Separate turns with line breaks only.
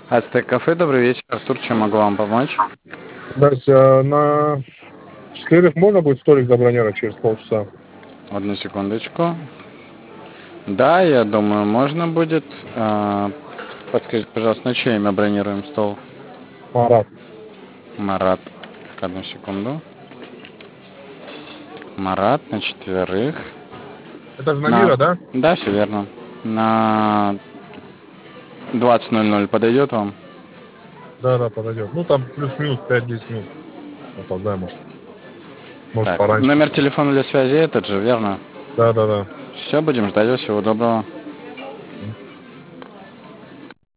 Ацтек кафе, добрый вечер. Артур, чем могу вам помочь?
Здрасте, на 4 можно будет столик забронировать через полчаса?
Одну секундочку. Да, я думаю, можно будет. Подскажите, пожалуйста, на чье имя бронируем стол?
Марат.
Марат. Одну секунду. Марат на четверых.
Это же на
На...
Мира, да?
Да, все верно. На 20:00 подойдет вам?
Да, да, подойдет. Ну, там плюс-минус 5-10 минут. Опоздаем, может. Может,
Так,
пораньше.
номер телефона для связи этот же, верно?
Да, да, да.
Все, будем ждать вас. Всего доброго.